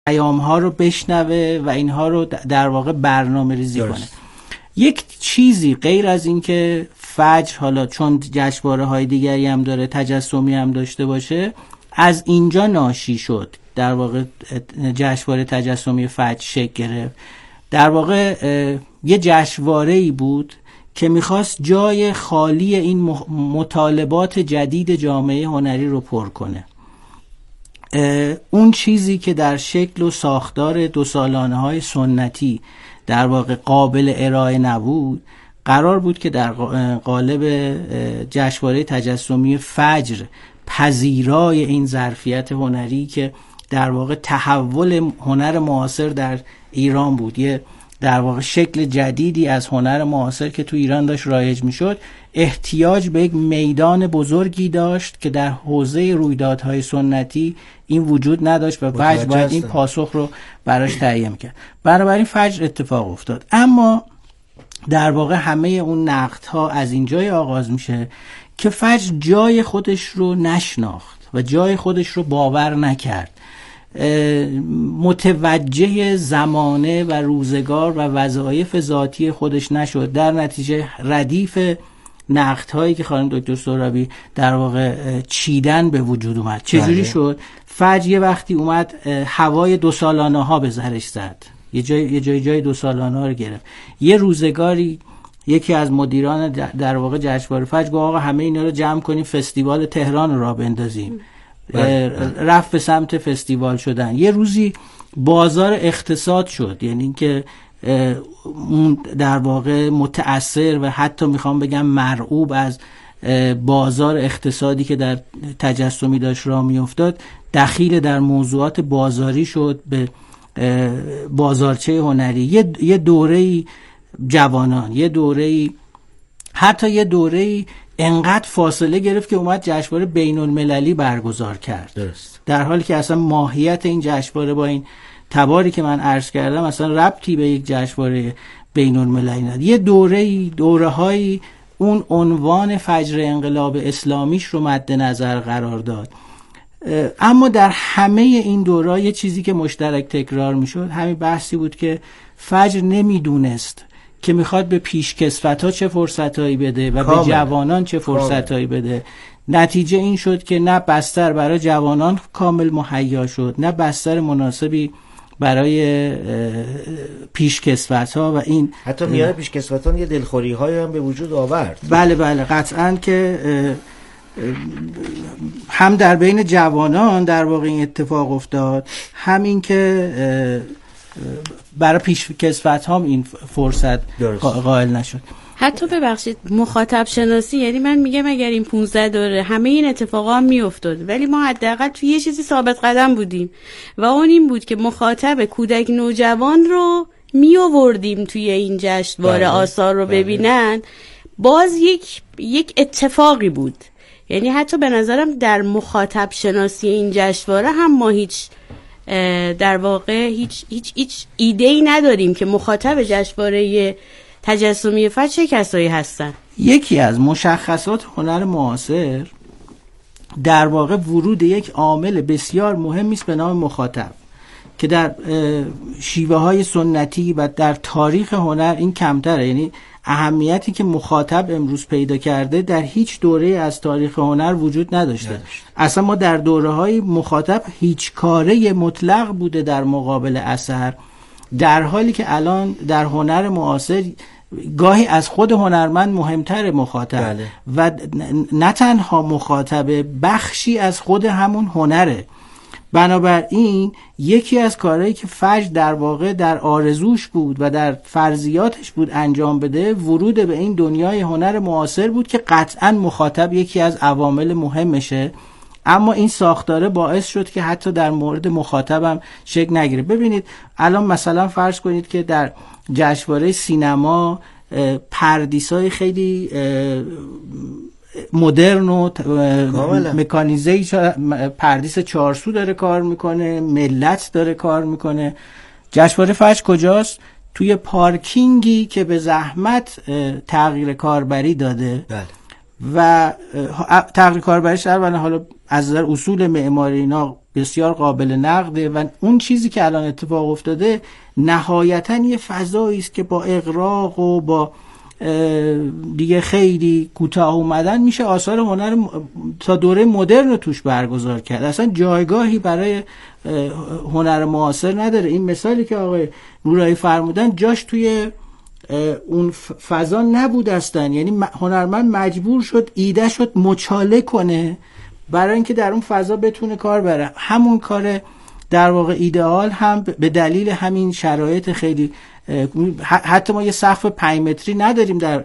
پیام‌ها رو بشنوه و اینها رو در واقع برنامه ریزی کنه. یک چیزی غیر از این که فجر حالا چون جشنواره‌های دیگری هم داره، تجسمی هم داشته باشه، از اینجا ناشی شد در واقع جشنواره تجسمی فجر شکل گرفت. در واقع یه جشنواره‌ای بود که میخواست جای خالی این مطالبات جدید جامعه هنری رو پر کنه. اون چیزی که در شکل و ساختار 2 سالانه‌های سنتی در واقع قابل ارائه نبود، قرار بود که در قالب جشنواره تجسمی فجر پذیرای این ظرفیت هنری که در واقع تحول هنر معاصر در ایران بود، یه در واقع شکل جدیدی از هنر معاصر که تو ایران داشت رایج میشد، احتیاج به یک میدان بزرگی داشت که در حوزه رویدادهای سنتی این وجود نداشت و فجر باید این پاسخ رو براش تهیه کرد. بنابراین فجر اتفاق افتاد. اما در واقع همه اون نقدها از اینجای آغاز میشه که فجر جای خودش رو نشناخت و جای خودش رو باور نکرد، متوجه زمانه و روزگار و وظایف ذاتی خودش نشد. در نتیجه ردیف نقدهایی که خانم دکتر سهرابی در واقع چیدن به وجود اومد. چجوری شد؟ فجر یه وقتی اومد هوای 2 سالانه ها به سرش زد، یه جای 2 سالانه ها رو گرفت. یه روزگاری یکی از مدیران در واقع جشنواره فجر گفت آقا همه اینا رو جمع کنیم فستیوال تهران رو راه بندازیم. رفت به سمت فستیوال شدن. یه روزی بازار اقتصاد شد، یعنی اینکه اون در واقع متأثر و حتی میخوام بگم مرعوب از بازار اقتصادی که در تجسمی داشت راه میافتاد، دخیل در موضوعات بازاری شد به بازارچه هنری. یه دوره‌ای جوانان، یه دوره‌ای حتی یه دوره‌ای انقدر فاصله گرفت که اومد جشنواره بین المللی برگزار کرد. درست. در حالی که اصلا ماهیت این جشنواره با این تباری که من عرض کردم اصلا ربطی به یک جشنواره بین المللی نداره. یه دوره‌هایی اون عنوان فجر انقلاب اسلامیش رو مد نظر قرار داد. اما در همه این دوره‌ها یه چیزی که مشترک تکرار میشد همین بحثی بود که فجر نمیدونست که میخواد به پیشکسوت‌ها چه فرصتایی بده و به جوانان چه فرصتایی بده. نتیجه این شد که نه بستر برای جوانان کامل مهیا شد، نه بستر مناسبی برای پیشکسوت‌ها و این حتی میان پیشکسوتان یه دلخوری‌های هم به وجود آورد. بله قطعاً که هم در بین جوانان در واقع این اتفاق افتاد، همین که برای پیشکسوت‌ها هم این فرصت قائل نشد. حتی ببخشید مخاطب شناسی، یعنی من میگم اگر این 15 دوره همه این اتفاقا هم میافتاد ولی ما حداقل توی یه چیزی ثابت قدم بودیم و اون این بود که مخاطب کودک نوجوان رو میآوردیم توی این جشنواره آثار رو ببینن. باز یک اتفاقی بود. یعنی حتی به نظرم در مخاطب شناسی این جشنواره هم ما هیچ در واقع هیچ ایده‌ای نداریم که مخاطب جشنواره تجسمی فجر چه کسایی هستن. یکی از مشخصات هنر معاصر در واقع ورود یک عامل بسیار مهمی است به نام مخاطب که در شیوه های سنتی و در تاریخ هنر این کمتره. یعنی اهمیتی که مخاطب امروز پیدا کرده در هیچ دوره از تاریخ هنر وجود نداشته. اصلا ما در دوره‌های مخاطب هیچ کاره مطلق بوده در مقابل اثر، در حالی که الان در هنر معاصر گاهی از خود هنرمند مهمتر مخاطب و نه تنها مخاطب، بخشی از خود همون هنره. بنابراین یکی از کارهایی که فجر در واقع در آرزوش بود و در فرضیاتش بود انجام بده، ورود به این دنیای هنر معاصر بود که قطعاً مخاطب یکی از عوامل مهمشه. اما این ساختاره باعث شد که حتی در مورد مخاطبم شکل نگیره. ببینید الان مثلا فرض کنید که در جشنواره سینما پردیسای خیلی مدرن و مکانیزه‌ای، پردیس 4 سو داره کار میکنه، ملت داره کار میکنه. جشنواره فجر کجاست؟ توی پارکینگی که به زحمت تغییر کاربری داده. و تغییر کاربریش اولا حالا از نظر اصول معماری اینا بسیار قابل نقده و اون چیزی که الان اتفاق افتاده نهایتاً یه فضایی است که با اغراق و با دیگه خیلی کوتاه اومدن میشه آثار هنر تا دوره مدرن رو توش برگزار کرد. اصلا جایگاهی برای هنر معاصر نداره. این مثالی که آقای نورایی فرمودن جاش توی اون فضا نبود اصلا. یعنی هنرمند مجبور شد ایده شد مچاله کنه برای اینکه در اون فضا بتونه کار بره. همون کار در واقع ایدئال هم به دلیل همین شرایط خیلی، حتی ما یه سقف 5 متری نداریم در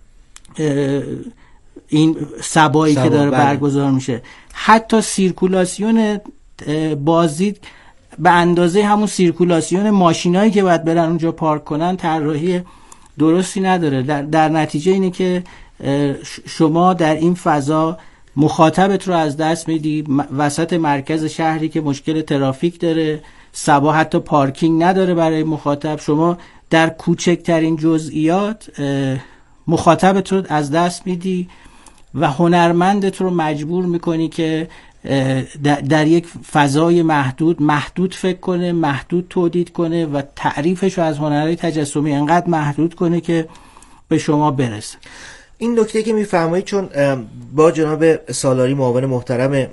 این سبایی که داره برگزار میشه. حتی سیرکولاسیون بازدید به اندازه همون سیرکولاسیون ماشینایی که باید برن اونجا پارک کنن طراحی درستی نداره. در نتیجه اینه که شما در این فضا مخاطبت رو از دست میدی. وسط مرکز شهری که مشکل ترافیک داره، سبا حتی پارکینگ نداره برای مخاطب، شما در کوچکترین جزئیات مخاطبت رو از دست میدی و هنرمندت رو مجبور میکنی که در یک فضای محدود فکر کنه، محدود تولید کنه و تعریفش رو از هنرهای تجسمی انقدر محدود کنه که به شما برسه. این نکته که میفرمایید، چون با جناب سالاری معاون محترم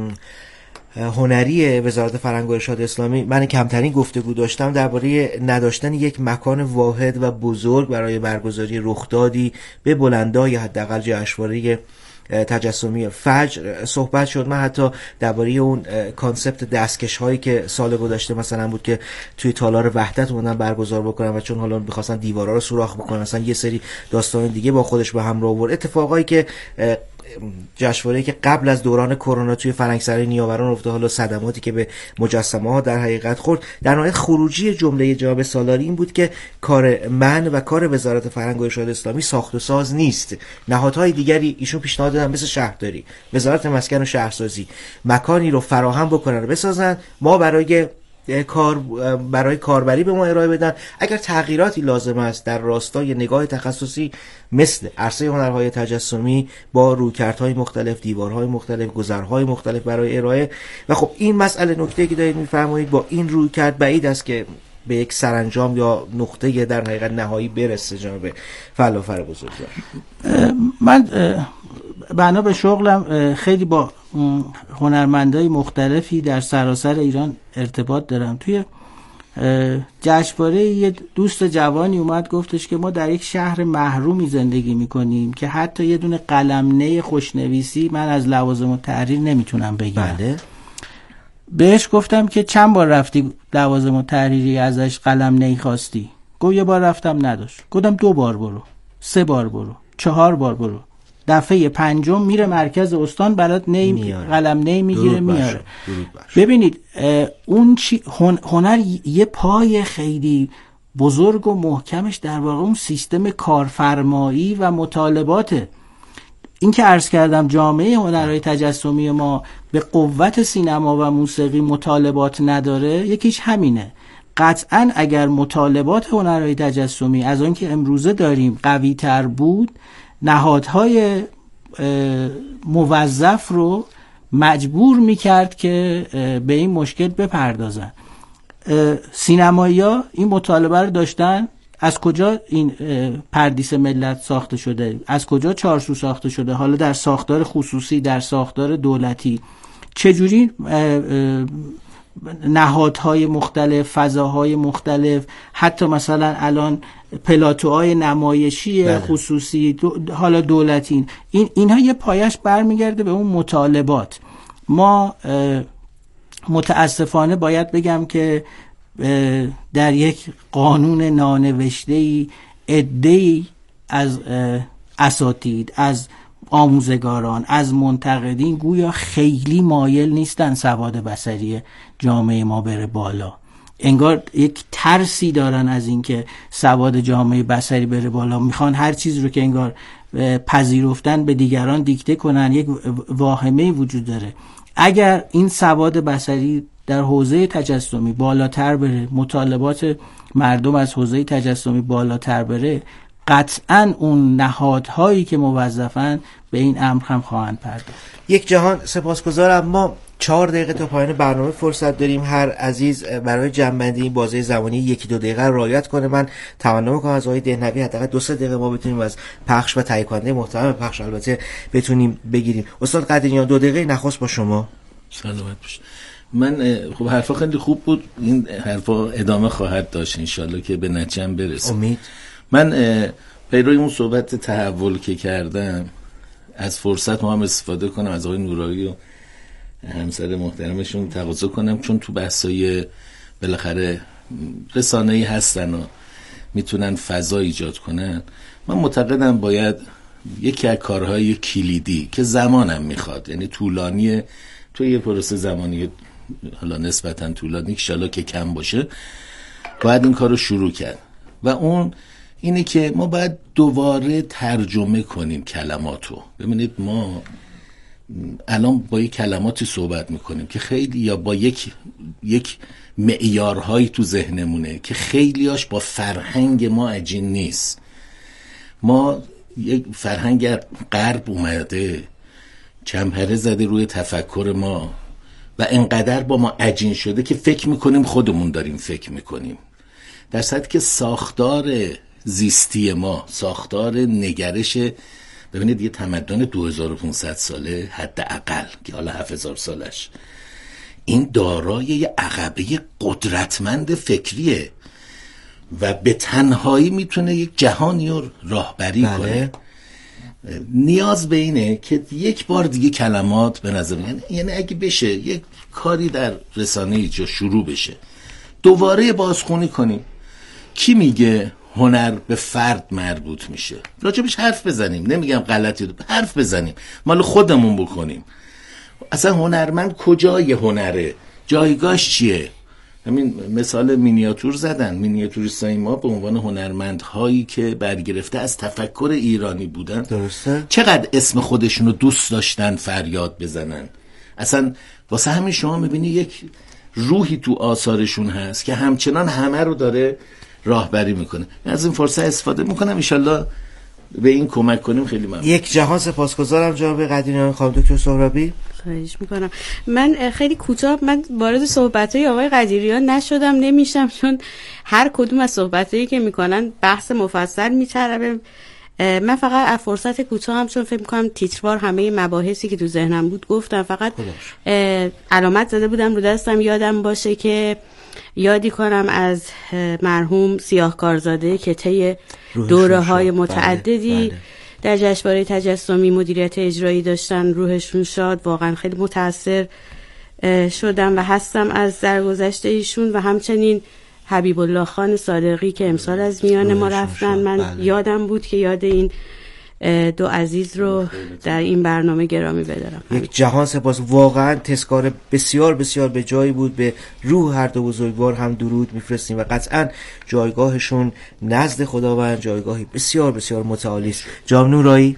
هنری وزارت فرهنگ و ارشاد اسلامی من کمترین گفتگو داشتم درباره نداشتن یک مکان واحد و بزرگ برای برگزاری رخدادی به بلندای حداقل جشنواره تجسمی فجر صحبت شد. من حتی درباره اون کانسپت دستکش هایی که سال گذشته مثلا بود که توی تالار وحدت اومدن برگزار بکنن و چون حالا می‌خواستن دیوارا رو سوراخ بکنن، اصلا یه سری داستان دیگه با خودش به همراه آورد. اتفاقایی که جشنواره‌ای که قبل از دوران کرونا توی فرنگسرای نیاوران افتاد، حالا صدماتی که به مجسمه‌ها در حقیقت خورد، در نهایت خروجی جمله جناب سالاری این بود که کار من و کار وزارت فرهنگ و ارشاد اسلامی ساخت و ساز نیست. نهادهای دیگری ایشون پیشنهاد دادن مثل شهرداری، وزارت مسکن و شهرسازی مکانی رو فراهم بکنن و بسازن، ما برای کاربری به ما ارائه بدن. اگر تغییراتی لازم است در راستای نگاه تخصصی مثل عرصه هنرهای تجسمی با رویکردهای مختلف، دیوارهای مختلف، گذرهای مختلف برای ارائه، و خب این مسئله نکته‌ای که دارید می‌فرمایید با این رویکرد بعید است که به یک سرانجام یا نقطه در حقیقت نهایی برسه. جناب فلافر بزرگوار، من بنا به شغلم خیلی با هنرمندای مختلفی در سراسر ایران ارتباط دارم. توی جشنواره یه دوست جوانی اومد گفتش که ما در یک شهر محرومی زندگی میکنیم که حتی یه دونه قلمنه خوشنویسی من از لوازم التحریر نمیتونم بگیرم. بله. بهش گفتم که چند بار رفتی لوازم التحریری ازش قلمنه خواستی؟ گفت یه بار رفتم نداشت. گفتم 2 بار برو، 3 بار برو، 4 بار برو. دفعه 5 میره مرکز استان برات قلمنه میگیره میاره. ببینید اون هنر یه پای خیلی بزرگ و محکمش در واقع اون سیستم کارفرمایی و مطالباته. این که عرض کردم جامعه هنرهای تجسمی ما به قوت سینما و موسیقی مطالبات نداره، یکیش همینه. قطعاً اگر مطالبات هنرهای تجسمی از اون که امروزه داریم قوی تر بود، نهادهای موظف رو مجبور میکرد که به این مشکل بپردازن. سینمایی‌ها این مطالبه رو داشتن. از کجا این پردیس ملت ساخته شده؟ از کجا چارسو ساخته شده؟ حالا در ساختار خصوصی، در ساختار دولتی، چجوری نهادهای مختلف، فضاهای مختلف، حتی مثلا الان پلاتوهای نمایشی خصوصی، حالا دولتی، اینها یه پایش برمیگرده به اون مطالبات. ما متاسفانه باید بگم که در یک قانون نانوشته‌ای عده‌ای از اساتید، از آموزگاران، از منتقدین گویا خیلی مایل نیستن سواد بصری جامعه ما بره بالا. انگار یک ترسی دارن از اینکه سواد جامعه بصری بره بالا، میخوان هر چیز رو که انگار پذیرفتن به دیگران دیکته کنن. یک واهمه وجود داره. اگر این سواد بصری در حوزه تجسمی بالاتر بره، مطالبات مردم از حوزه تجسمی بالاتر بره، قطعاً اون نهادهایی که موظفن به این امر هم خواهند پرداخت. یک جهان سپاسگزارم. ما 4 دقیقه تا پایان برنامه فرصت داریم. هر عزیز برای جنبندی این بازه زمانی 1-2 دقیقه رعایت کنه. من تمنا میکنم از آقای دهنوی حداقل 2-3 دقیقه ما بتونیم از پخش و تهیه کننده محترم پخش البته بتونیم بگیریم. استاد قدریان 2 دقیقه نخست با شما. سلامت باش. من خب حرفا خیلی خوب بود، این حرفا ادامه خواهد داشت انشالله که به نتیجه برسه. امید. من پیروی اون صحبت تحول که کردم از فرصت ما هم استفاده کنم، از آقای نورایی و همسر محترمشون تقاضا کنم، چون تو بحثای بالاخره رسانه‌ای هستن و میتونن فضا ایجاد کنن. من معتقدم باید یکی از کارهای کلیدی که زمانم میخواد، یعنی طولانیه، تو یه پروسه زمانی حالا نسبتا طولانی انشالله که کم باشه، باید این کار رو شروع کرد و اون اینه که ما باید دوباره ترجمه کنیم کلماتو. ببینید ما الان با یک کلماتی صحبت میکنیم که خیلی یا با یک معیارهایی تو ذهنمونه که خیلیاش با فرهنگ ما عجین نیست. ما یک فرهنگ غرب اومده چمپره زده روی تفکر ما و انقدر با ما عجین شده که فکر میکنیم خودمون داریم فکر میکنیم، در صورتی که ساختار زیستی ما، ساختار نگرش، ببینید یه تمدن 2500 ساله حداقل که حالا 7000 سالش، این دارای یه عقبه قدرتمند فکریه و به تنهایی میتونه یک جهانی رو راهبری کنه. نیاز به اینه که یک بار دیگه کلمات به نظر یعنی اگه بشه یک کاری در رسانه ایجا شروع بشه، دوباره بازخونی کنیم. کی میگه هنر به فرد مربوط میشه؟ راجبش حرف بزنیم، نمیگم غلطی، حرف بزنیم، مال خودمون بکنیم. اصلا هنرمند کجای هنره؟ جایگاهش چیه؟ همین مثال مینیاتور زدن، مینیاتوریستای ما به عنوان هنرمندهایی که برگرفته از تفکر ایرانی بودن، درسته؟ چقدر اسم خودشون رو دوست داشتن فریاد بزنن. اصلا واسه همین شما میبینی یک روحی تو آثارشون هست که همچنان همه رو داره راهبری میکنه. از این فرصت استفاده میکنم، انشالله به این کمک کنیم. خیلی ممنون. یک جهان سپاسگزارم جناب قدریان. خانم دکتر سهرابی. خواهش میکنم. من خیلی کوتاه من وارد صحبت‌های آقای قدیریان نشدم، نمیشم، چون هر کدوم از صحبتایی که میکنن بحث مفصل میطلبه. من فقط از فرصت کوتاه هم، چون فکر میکنم تیتروار همه مباحثی که تو ذهنم بود گفتم، فقط علامت زده بودم رو دستم یادم باشه که یادی کنم از مرحوم سیاهکارزاده که طی دوره‌های متعددی در جشنواره تجسمی مدیریت اجرایی داشتن، روحشون شاد. واقعا خیلی متاثر شدم و هستم از درگذشت ایشون و همچنین حبیب الله خان صادقی که امسال از میان ما رفتن. من یادم بود که یاد این دو عزیز رو در این برنامه گرامی بدارم. یک جهان سپاس. واقعا تذکار بسیار بسیار به جایی بود. به روح هر دو بزرگوار هم درود میفرستیم و قطعا جایگاهشون نزد خداوند جایگاهی بسیار بسیار متعالی است. جناب نورایی.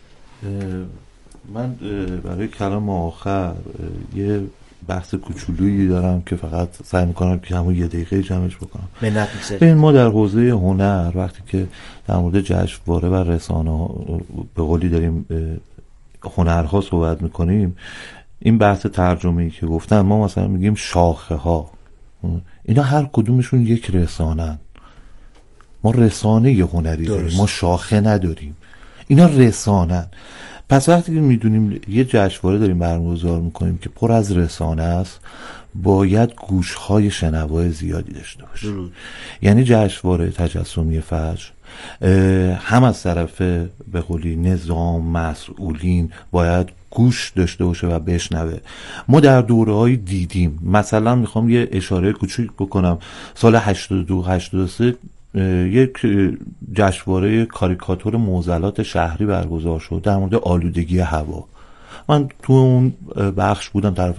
من برای کلام آخر یه بحث کوچولویی دارم که فقط سعی میکنم که همون 1 دقیقه جمعش بکنم. ببین ما در حوزه هنر وقتی که در مورد جشنواره و رسانه به قولی داریم هنرها صحبت میکنیم، این بحث ترجمه‌ای که گفتن، ما مثلا میگیم شاخه ها، اینا هر کدومشون یک رسانن. ما رسانه هنری داریم، ما شاخه نداریم. اینا رسانن. پس وقتی که میدونیم یه جشنواره داریم برگزار میکنیم که پر از رسانه است، باید گوشهای شنوای زیادی داشته باشه. یعنی جشنواره تجسمی فجر هم از طرف به قولی نظام مسئولین باید گوش داشته باشه و بشنوه. ما در دوره‌های دیدیم، مثلا میخوام یه اشاره کوچیک بکنم، سال 82-83 یک جشنواره کاریکاتور معضلات شهری برگزار شد در مورد آلودگی هوا. من تو اون بخش بودم، طرف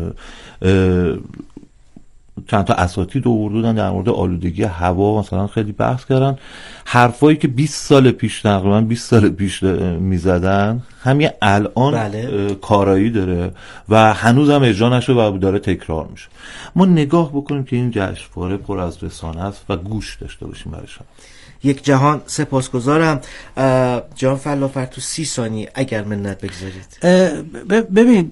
چند تا اساتید آوردن در مورد آلودگی هوا، مثلا خیلی بحث کردن. حرفایی که 20 سال پیش تقریبا 20 سال پیش میزدن همین الان کارایی داره و هنوز هم اجرا نشده و داره تکرار میشه. ما نگاه بکنیم که این جشنواره پر از رسانه است و گوش داشته باشیم برایشان. یک جهان سپاسگزارم. جان فلافر تو 30 ثانیه اگر منت بگذارید. ببین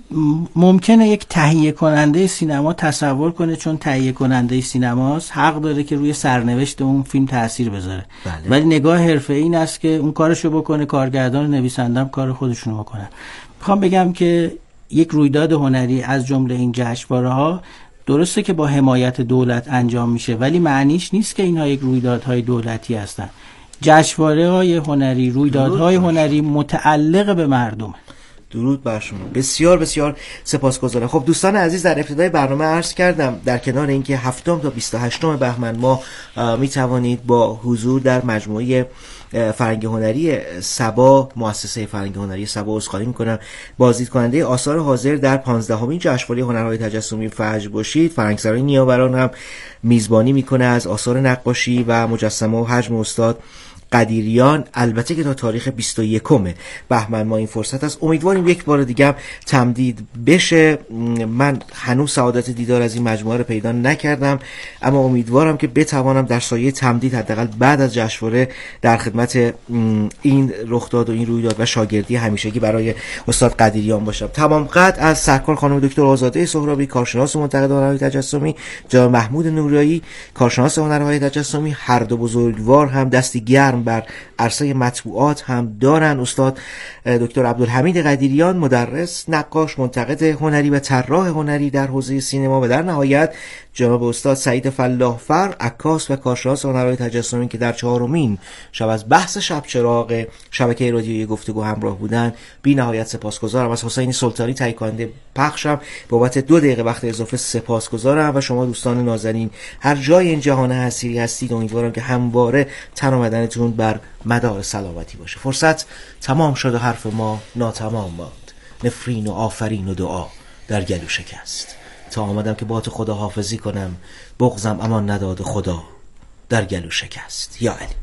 ممکنه یک تهیه کننده سینما تصور کنه چون تهیه کننده سینماست حق داره که روی سرنوشت اون فیلم تأثیر بذاره. ولی نگاه حرفه‌ای این است که اون کارشو بکنه، کارگردان و نویسنده هم کار خودشونو بکنن. میخوام بگم که یک رویداد هنری از جمله این جشنواره‌ها درسته که با حمایت دولت انجام میشه، ولی معنیش نیست که اینها یک رویدادهای دولتی هستن. جشنواره‌های هنری، رویدادهای هنری متعلق به مردم. درود بر شما. بسیار بسیار سپاسگزارم. خب دوستان عزیز، در ابتدای برنامه عرض کردم در کنار اینکه 7 تا 28 بهمن ما می توانید با حضور در مجموعه فرهنگ هنری سبا، مؤسسه فرهنگ هنری سبا عذرخواهی می‌کنم، بازدید کننده آثار حاضر در 15مین جشنواره هنرهای تجسمی فجر باشید. فرهنگسرای نیاوران هم میزبانی میکنه از آثار نقاشی و مجسمه و حجم استاد قدیریان، البته که تا تاریخ 21 بهمن ما این فرصت است. امیدواریم یک بار دیگه تمدید بشه. من هنوز سعادت دیدار از این مجموعه رو پیدا نکردم، اما امیدوارم که بتوانم در سایه تمدید حداقل بعد از جشنواره در خدمت این رخداد و این رویداد و شاگردی همیشگی برای استاد قدیریان باشم. تمام قد از سرکار خانم دکتر آزاده سهرابی، کارشناس منتقد هنرهای تجسمی، جناب محمود نورایی، کارشناس هنرهای تجسمی، هر دو بزرگوار هم دستی گرم بر عرصه مطبوعات هم دارن. استاد دکتر عبدالحمید قدیریان، مدرس، نقاش، منتقد هنری و طراح هنری در حوزه سینما، و در نهایت جناب استاد سعید فلاحفر، عکاس و کارشناس هنرهای تجسمی که در 4مین شب از بحث شب چراغ شبکه رادیویی گفتگو همراه بودن. بی نهایت سپاسگزارم. از حسین سلطانی تهیه کننده پخشم بابت 2 دقیقه وقت اضافه سپاسگزارم، و شما دوستان نازنین هر جای این جهان حسیری هستید امیدوارم که همواره تن و بدنتون بر مدار سلامتی باشه. فرصت تمام شد و حرف ما ناتمام ماند. نفرین و آفرین و دعا در گلو شکست. تا آمدم که با تو خدا حافظی کنم، بغضم امان نداد خدا در گلو شکست. یا علی.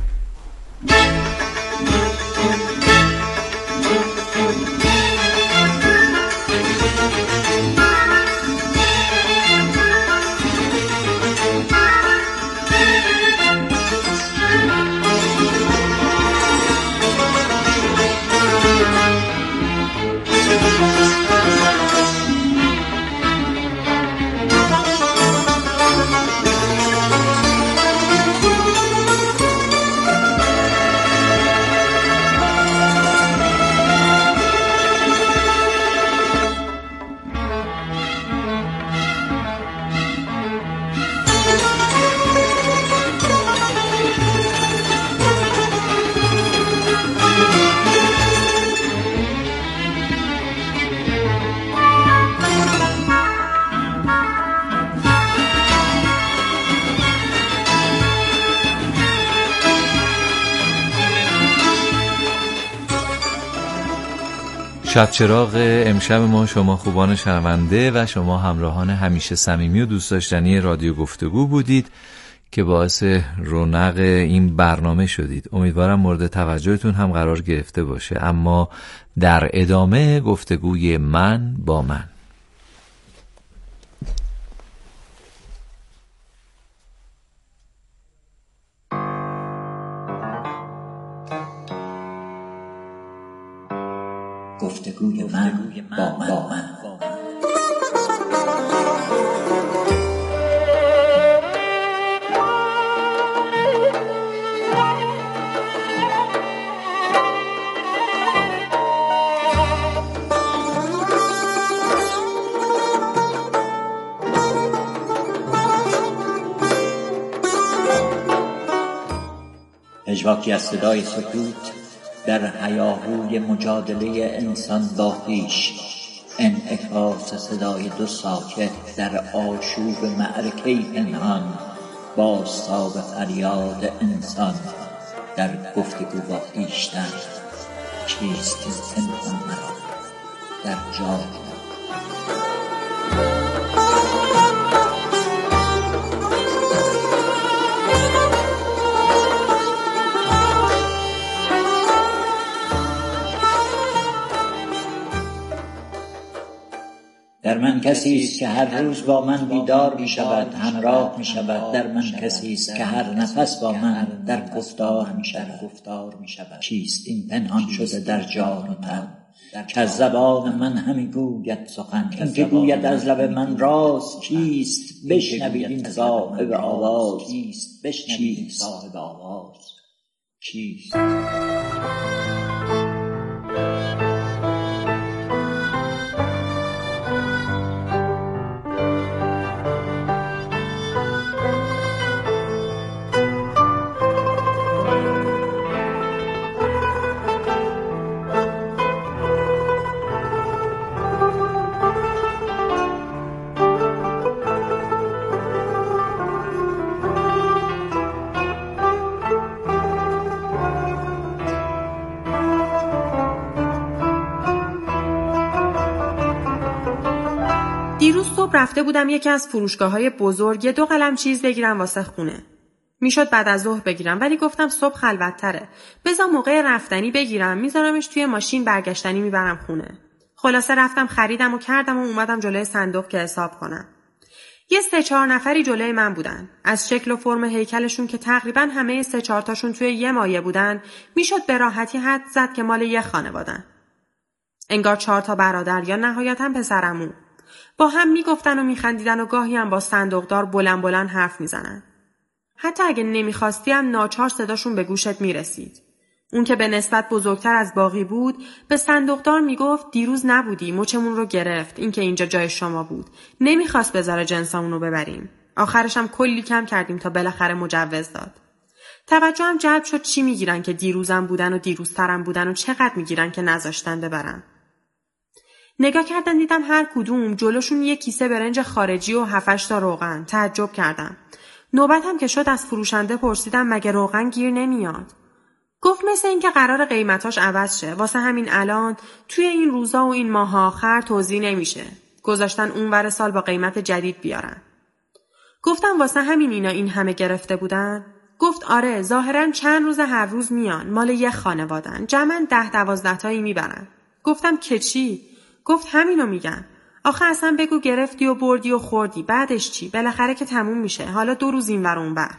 شب چراغ امشب ما شما خوبان شنونده و شما همراهان همیشه صمیمی و دوست داشتنی رادیو گفتگو بودید که باعث رونق این برنامه شدید. امیدوارم مورد توجهتون هم قرار گرفته باشه. اما در ادامه گفتگوی من با من. گفتگوی من با من. پژواکی از صدای سکوت در هیاهوی مجادله انسان با خویش، انعکاس صدای 2 ساکت در آشوب معرکه پنهان، بازتاب فریاد انسان در گفتگو با خویشتن. چیست این پنهان مرا در جای در من کسی است که هر روز با من بیدار می شود، همراه می شود. در من کسی است که هر نفس با من در گفتار می شود. چیست این پنهان شده در جان و تن که از زبان من همی گوید سخن؟ این که گوید از لب من راز کیست؟ بشنوید این صاحب آواز کیست؟ دیروز صبح رفته بودم یکی از فروشگاه‌های بزرگ 2 قلم چیز بگیرم واسه خونه. میشد بعد از ظهر بگیرم ولی گفتم صبح خلوت‌تره. بذار موقع رفتنی بگیرم، میذارمش توی ماشین، برگشتنی میبرم خونه. خلاصه رفتم خریدم و کردم و اومدم جلوی صندوق که حساب کنم. یه 3-4 نفری جلوی من بودن. از شکل و فرم هیکلشون که تقریباً همه 3-4 تاشون توی یه مایه بودن، میشد به راحتی حد زد که مال یه خانواده‌ان. انگار 4 تا برادر یا نهایتاً پسرعمو. با هم میگفتن و میخندیدن و گاهی هم با صندوقدار بلند بلند حرف میزنن. حتی اگه نمیخواستی هم ناچار صداشون به گوشت میرسید. اون که به نسبت بزرگتر از باقی بود به صندوقدار میگفت دیروز نبودی، مچمون رو گرفت، این که اینجا جای شما بود. نمیخواست بذاره جنسامون رو ببریم. آخرش هم کلی کم کردیم تا بالاخره مجوز داد. توجهم جلب شد چی میگیرن که دیروزم بودن و دیروزترم بودن و چقدر میگیرن که نذاشتن ببرن. نگاه کردن دیدم هر کدوم جلوشون یک کیسه برنج خارجی و 7-8 تا روغن. تعجب کردم. نوبتم که شد از فروشنده پرسیدم مگه روغن گیر نمیاد؟ گفت مثل این که قرار قیمتاش عوض شه. واسه همین الان توی این روزا و این ماه آخر توزیع نمیشه. گذاشتن اونور سال با قیمت جدید بیارن. گفتم واسه همین اینا این همه گرفته بودن؟ گفت آره، ظاهرا چند روز هر روز میان، مال یه خانوادن، جمعاً 10-12 تایی میبرن. گفتم که چی؟ گفت همینو میگن. آخه اصلا بگو گرفتی و بردی و خوردی، بعدش چی؟ بالاخره که تموم میشه. حالا 2 روز اینور اونور.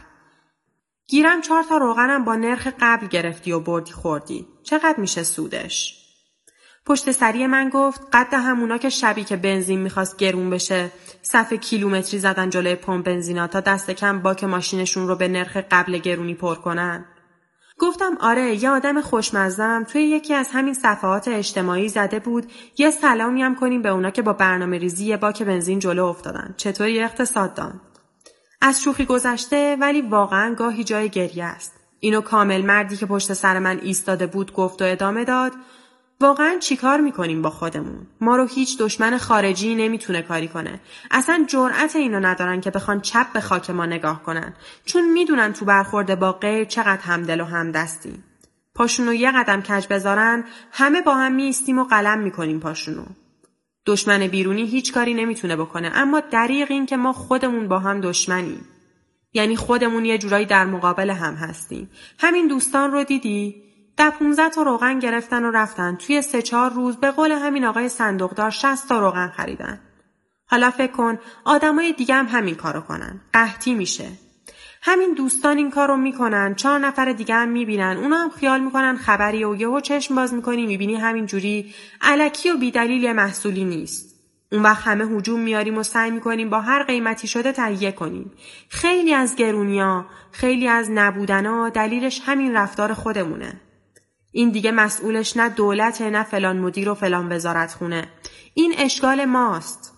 گیرم 4 تا روغنم با نرخ قبل گرفتی و بردی خوردی. چقدر میشه سودش؟ پشت سری من گفت قد همونا که شبی که بنزین میخواست گرون بشه صف کیلومتری زدن جلوی پمپ بنزینا تا دست کم باک ماشینشون رو به نرخ قبل گرونی پر کنن. گفتم آره، یه آدم خوشمزم توی یکی از همین صفحات اجتماعی زده بود یه سلامی هم کنیم به اونا که با برنامه ریزی یه باک بنزین جلو افتادن. چطوری اقتصاددان؟ از شوخی گذشته ولی واقعا گاهی جای گریه است. اینو کامل مردی که پشت سر من ایستاده بود گفت و ادامه داد واقعا چیکار میکنیم با خودمون؟ ما رو هیچ دشمن خارجی نمیتونه کاری کنه. اصلا جرأت اینو ندارن که بخوان چپ به خاک ما نگاه کنن، چون میدونن تو برخورد با غیر چقدر همدل و همدستیم. پاشونو یه قدم کج بذارن همه با هم میایستیم و قلم میکنیم پاشونو. دشمن بیرونی هیچ کاری نمیتونه بکنه، اما دریغ این که ما خودمون با هم دشمنیم. یعنی خودمون یه جورایی در مقابل هم هستیم. همین دوستان رو دیدی؟ 10-15 تا روغن گرفتن و رفتن. توی 3-4 روز به قول همین آقای صندوقدار 60 تا روغن خریدن. حالا فکر کن آدمای دیگه هم همین کارو کنن. قحطی میشه. همین دوستان این کارو میکنن، 4 نفر دیگه هم میبینن، اونا هم خیال میکنن خبریه و یهو چشم باز میکنی میبینی همین جوری الکی و بی‌دلیل محصولی نیست. اون وقت همه هجوم میاریم و سعی میکنیم با هر قیمتی شده تهیه کنیم. خیلی از گرونیا، خیلی از نبودنا دلیلش همین رفتار خودمونه. این دیگه مسئولش نه دولته، نه فلان مدیر و فلان وزارت خونه. این اشکال ماست.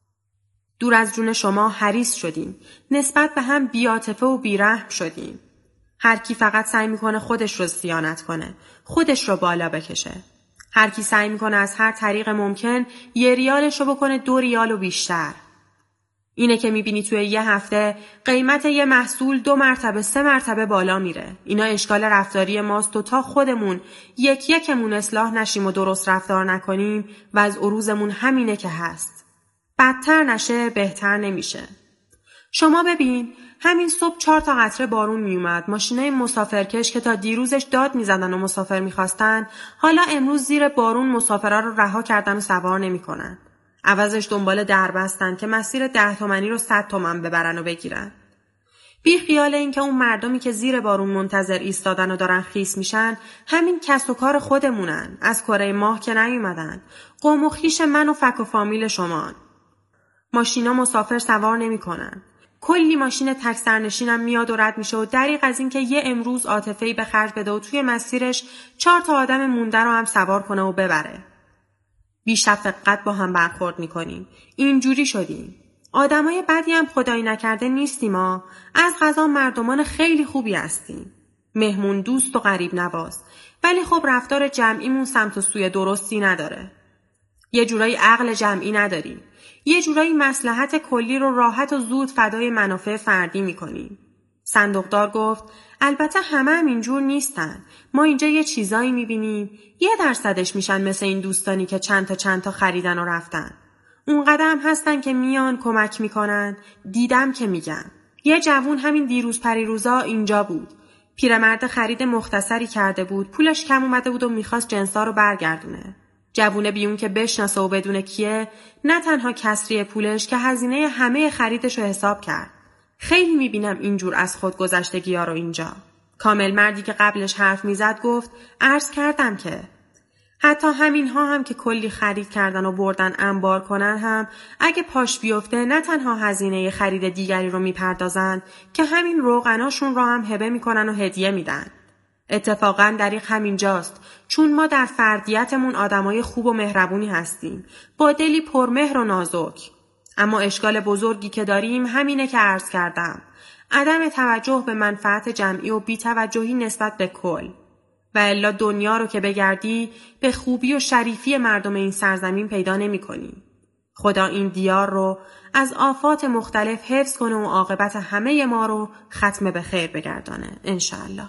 دور از جون شما حریص شدیم. نسبت به هم بی‌عاطفه و بی‌رحم شدیم. هر کی فقط سعی میکنه خودش رو صیانت کنه، خودش رو بالا بکشه. هر کی سعی میکنه از هر طریق ممکن 1 ریالش رو بکنه 2 ریال و بیشتر. اینه که میبینی توی یه هفته قیمت یه محصول 2 مرتبه 3 مرتبه بالا میره. اینا اشکال رفتاری ماست و تا خودمون یکمون اصلاح نشیم و درست رفتار نکنیم و از عروضمون همینه که هست. بدتر نشه بهتر نمیشه. شما ببین همین صبح 4 تا قطره بارون میومد. ماشینای مسافرکش که تا دیروزش داد میزدن و مسافر میخواستن حالا امروز زیر بارون مسافرها رو رها کردن و سوار نمیکنن. عوضش دنبال در بستن که مسیر 10 تومانی رو 100 تومن ببرن و بگیرن. بی خیال این که اون مردمی که زیر بارون منتظر ایستادن و دارن خیس میشن همین کس و کار خودمونن، از کره ماه که نیومدن، قوم و خویش من و فک و فامیل شمان. ماشینا مسافر سوار نمی کنن. کلی ماشین تک سرنشینم میاد و رد میشه و دریغ از این که یه امروز عاطفه‌ای به خرج بده و توی مسیرش 4 تا آدم مونده رو هم سوار کنه و ببره. بی شفقت با هم برخورد میکنیم. اینجوری شدیم. آدمای بدی هم خدایی نکرده نیستیم ها. از قضا مردمان خیلی خوبی هستیم. مهمون دوست و غریب نواز. ولی خب رفتار جمعیمون سمت و سوی درستی نداره. یه جورایی عقل جمعی نداریم. یه جورایی مصلحت کلی رو راحت و زود فدای منافع فردی میکنیم. صندوقدار گفت البته همه هم اینجور نیستن. ما اینجا یه چیزایی میبینیم 1% میشن مثل این دوستانی که چند تا خریدن و رفتن. اون قدم هستن که میان کمک میکنن. دیدم که میگم. یه جوون همین دیروز پریروزا اینجا بود. پیرمرد خرید مختصری کرده بود. پولش کم اومده بود و میخواست جنسا رو برگردونه. جوونه بیون که بشناسه و بدونه کیه، نه تنها کسری پولش که هزینه همه خریدش رو حساب کرد. خیلی میبینم اینجور از خود گذشتگی ها رو اینجا. کامل مردی که قبلش حرف میزد گفت عرض کردم که حتی همین ها هم که کلی خرید کردن و بردن انبار کنن هم اگه پاش بیفته نه تنها هزینه خرید دیگری رو میپردازن که همین روغناشون رو هم هبه میکنن و هدیه میدن. اتفاقاً دریغ همینجاست، چون ما در فردیتمون آدمای خوب و مهربونی هستیم، با دلی پرمهر و نازک. اما اشکال بزرگی که داریم همینه که عرض کردم، عدم توجه به منفعت جمعی و بی‌توجهی نسبت به کل. و الا دنیا رو که بگردی به خوبی و شریفی مردم این سرزمین پیدا نمی کنی. خدا این دیار رو از آفات مختلف حفظ کنه و عاقبت همه ما رو ختم به خیر بگردانه انشاءالله.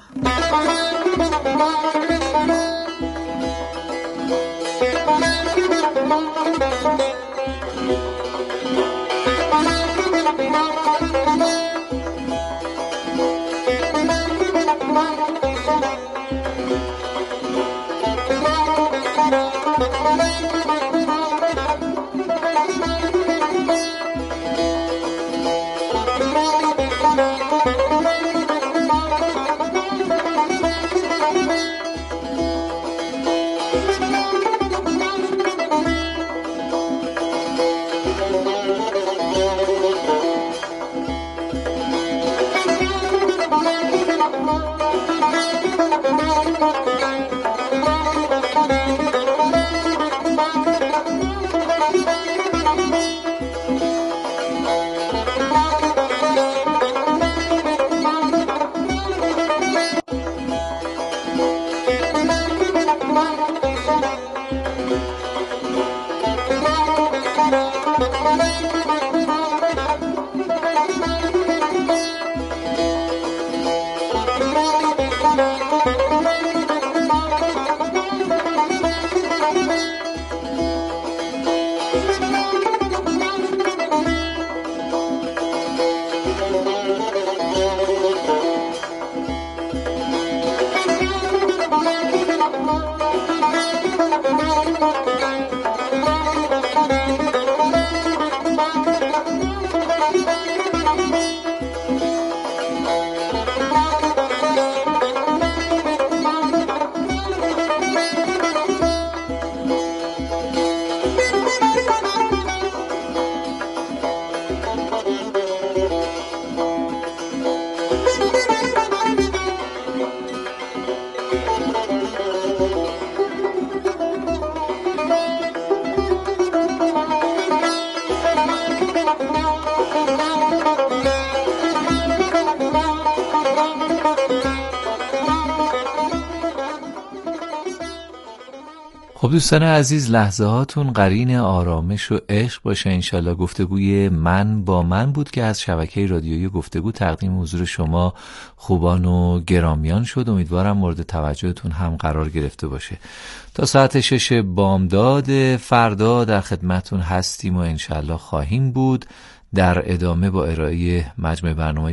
خب دوستان عزیز، لحظه هاتون قرین آرامش و عشق باشه. انشالله گفتگوی من با من بود که از شبکه رادیویی گفتگو تقدیم حضور شما خوبان و گرامیان شد. امیدوارم مورد توجهتون هم قرار گرفته باشه. تا ساعت 6 بامداد فردا در خدمتون هستیم و انشالله خواهیم بود در ادامه با ارائه مجموع برنامه